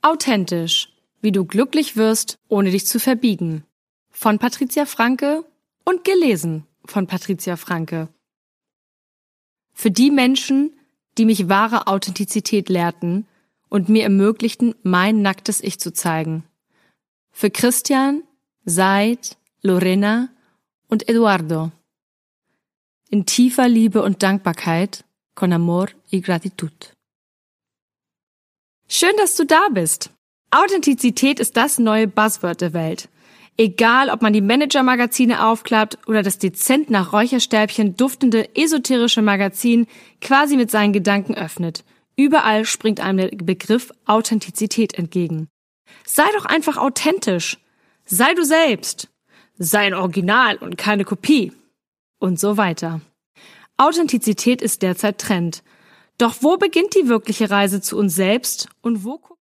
Authentisch, wie du glücklich wirst, ohne dich zu verbiegen. Von Patricia Franke und gelesen von Patricia Franke. Für die Menschen, die mich wahre Authentizität lehrten und mir ermöglichten, mein nacktes Ich zu zeigen. Für Christian, Said, Lorena und Eduardo. In tiefer Liebe und Dankbarkeit, con amor y gratitud. Schön, dass du da bist. Authentizität ist das neue Buzzword der Welt. Egal, ob man die Manager-Magazine aufklappt oder das dezent nach Räucherstäbchen duftende esoterische Magazin quasi mit seinen Gedanken öffnet. Überall springt einem der Begriff Authentizität entgegen. Sei doch einfach authentisch. Sei du selbst. Sei ein Original und keine Kopie. Und so weiter. Authentizität ist derzeit Trend. Doch wo beginnt die wirkliche Reise zu uns selbst und wo